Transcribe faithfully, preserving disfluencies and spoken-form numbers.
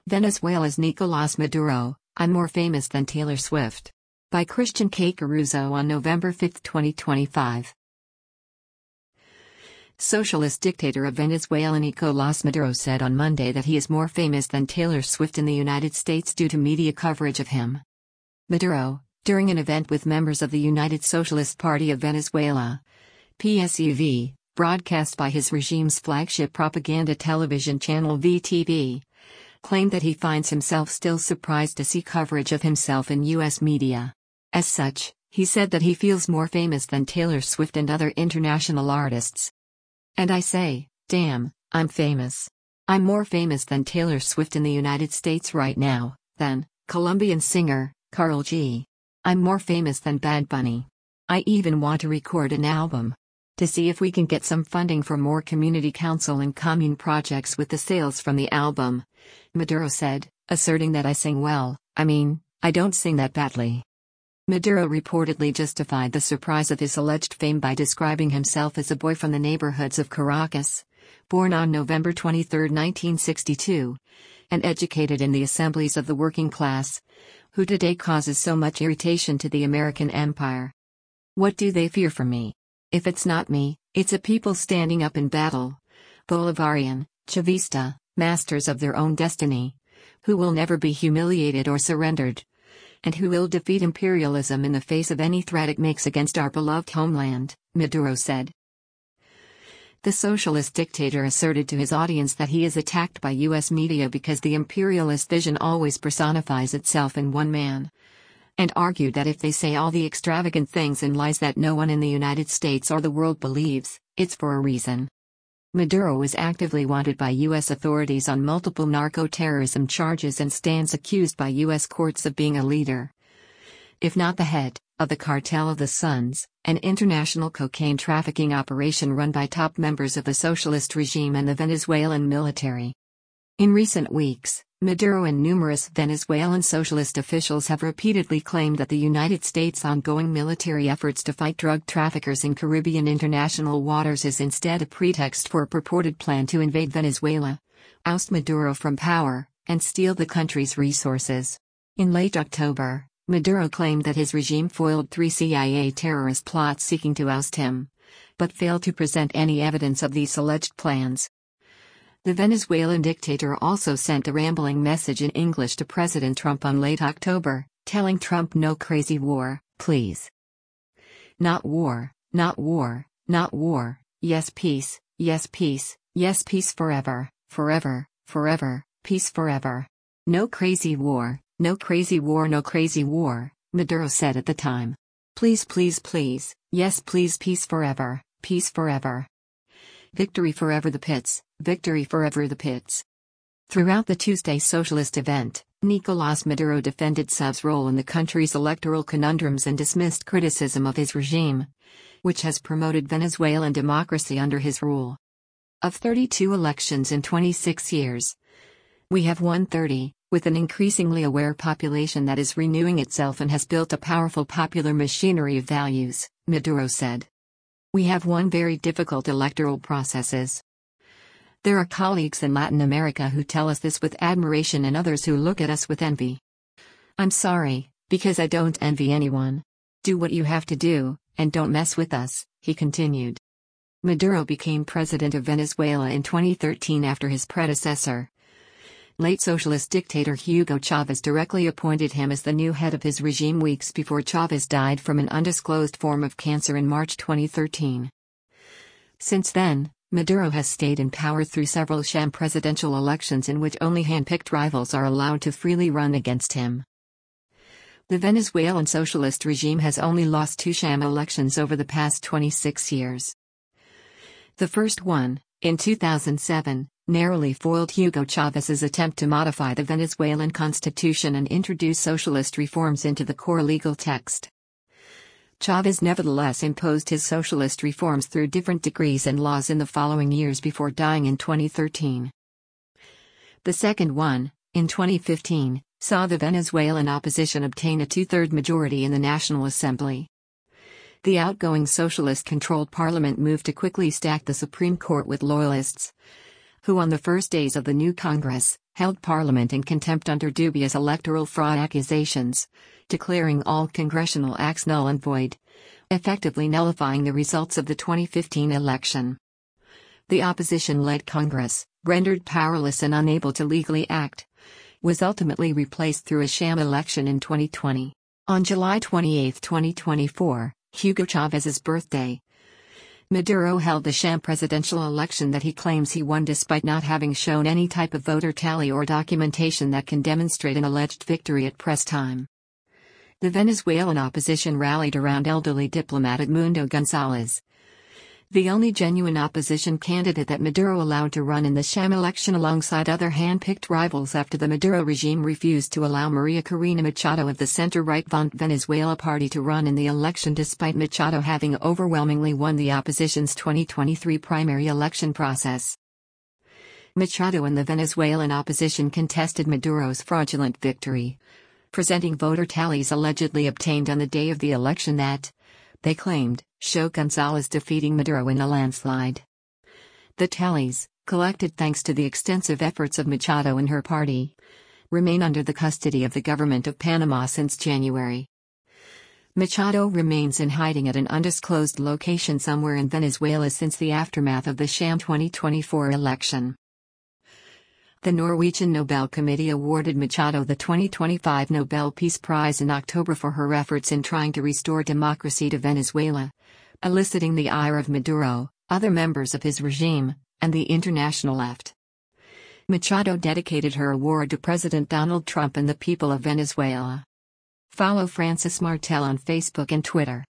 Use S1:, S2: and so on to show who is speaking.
S1: Venezuela's Nicolás Maduro, I'm more famous than Taylor Swift. By Christian K. Caruso on November fifth, twenty twenty-five. Socialist dictator of Venezuela Nicolás Maduro said on Monday that he is more famous than Taylor Swift in the United States due to media coverage of him. Maduro, during an event with members of the United Socialist Party of Venezuela, P S U V, broadcast by his regime's flagship propaganda television channel V T V, claimed that he finds himself still surprised to see coverage of himself in U S media. As such, he said that he feels more famous than Taylor Swift and other international artists. And I say, damn, I'm famous. I'm more famous than Taylor Swift in the United States right now, than Colombian singer Karol G. I'm more famous than Bad Bunny. I even want to record an album. To see if we can get some funding for more community council and commune projects with the sales from the album, Maduro said, asserting that I sing well. I mean, I don't sing that badly. Maduro reportedly justified the surprise of his alleged fame by describing himself as a boy from the neighborhoods of Caracas, born on November twenty-third, nineteen sixty-two, and educated in the assemblies of the working class, who today causes so much irritation to the American empire. What do they fear from me? If it's not me, it's a people standing up in battle, Bolivarian, Chavista, masters of their own destiny, who will never be humiliated or surrendered, and who will defeat imperialism in the face of any threat it makes against our beloved homeland, Maduro said. The socialist dictator asserted to his audience that he is attacked by U S media because the imperialist vision always personifies itself in one man, and argued that if they say all the extravagant things and lies that no one in the United States or the world believes, it's for a reason. Maduro is actively wanted by U S authorities on multiple narco-terrorism charges and stands accused by U S courts of being a leader, if not the head, of the Cartel of the Suns, an international cocaine trafficking operation run by top members of the socialist regime and the Venezuelan military. In recent weeks, Maduro and numerous Venezuelan socialist officials have repeatedly claimed that the United States' ongoing military efforts to fight drug traffickers in Caribbean international waters is instead a pretext for a purported plan to invade Venezuela, oust Maduro from power, and steal the country's resources. In late October, Maduro claimed that his regime foiled three C I A terrorist plots seeking to oust him, but failed to present any evidence of these alleged plans. The Venezuelan dictator also sent a rambling message in English to President Trump on late October, telling Trump no crazy war, please. Not war, not war, not war, yes peace, yes peace, yes peace forever, forever, forever, peace forever. No crazy war, no crazy war, no crazy war, Maduro said at the time. Please, please, please, yes please, peace forever, peace forever. Victory forever the pits, victory forever the pits. Throughout the Tuesday socialist event, Nicolás Maduro defended S U V's role in the country's electoral conundrums and dismissed criticism of his regime, which has promoted Venezuelan democracy under his rule. Of thirty-two elections in twenty-six years, we have won thirty, with an increasingly aware population that is renewing itself and has built a powerful popular machinery of values, Maduro said. We have won very difficult electoral processes. There are colleagues in Latin America who tell us this with admiration and others who look at us with envy. I'm sorry, because I don't envy anyone. Do what you have to do, and don't mess with us, he continued. Maduro became president of Venezuela in twenty thirteen after his predecessor, late socialist dictator Hugo Chavez, directly appointed him as the new head of his regime weeks before Chavez died from an undisclosed form of cancer in March twenty thirteen. Since then, Maduro has stayed in power through several sham presidential elections in which only hand-picked rivals are allowed to freely run against him. The Venezuelan socialist regime has only lost two sham elections over the past twenty-six years. The first one, in two thousand seven, narrowly foiled Hugo Chávez's attempt to modify the Venezuelan constitution and introduce socialist reforms into the core legal text. Chávez nevertheless imposed his socialist reforms through different decrees and laws in the following years before dying in twenty thirteen. The second one, in twenty fifteen, saw the Venezuelan opposition obtain a two-third majority in the National Assembly. The outgoing socialist-controlled parliament moved to quickly stack the Supreme Court with loyalists, who on the first days of the new Congress, held parliament in contempt under dubious electoral fraud accusations, declaring all congressional acts null and void, effectively nullifying the results of the twenty fifteen election. The opposition-led Congress, rendered powerless and unable to legally act, was ultimately replaced through a sham election in twenty twenty. On July twenty-eighth, twenty twenty-four, Hugo Chávez's birthday, Maduro held the sham presidential election that he claims he won despite not having shown any type of voter tally or documentation that can demonstrate an alleged victory at press time. The Venezuelan opposition rallied around elderly diplomat Edmundo González, the only genuine opposition candidate that Maduro allowed to run in the sham election alongside other hand-picked rivals after the Maduro regime refused to allow Maria Corina Machado of the center-right Vont Venezuela party to run in the election despite Machado having overwhelmingly won the opposition's twenty twenty-three primary election process. Machado and the Venezuelan opposition contested Maduro's fraudulent victory, presenting voter tallies allegedly obtained on the day of the election that, they claimed, show González defeating Maduro in a landslide. The tallies, collected thanks to the extensive efforts of Machado and her party, remain under the custody of the government of Panama since January. Machado remains in hiding at an undisclosed location somewhere in Venezuela since the aftermath of the sham twenty twenty-four election. The Norwegian Nobel Committee awarded Machado the twenty twenty-five Nobel Peace Prize in October for her efforts in trying to restore democracy to Venezuela, eliciting the ire of Maduro, other members of his regime, and the international left. Machado dedicated her award to President Donald Trump and the people of Venezuela. Follow Francis Martel on Facebook and Twitter.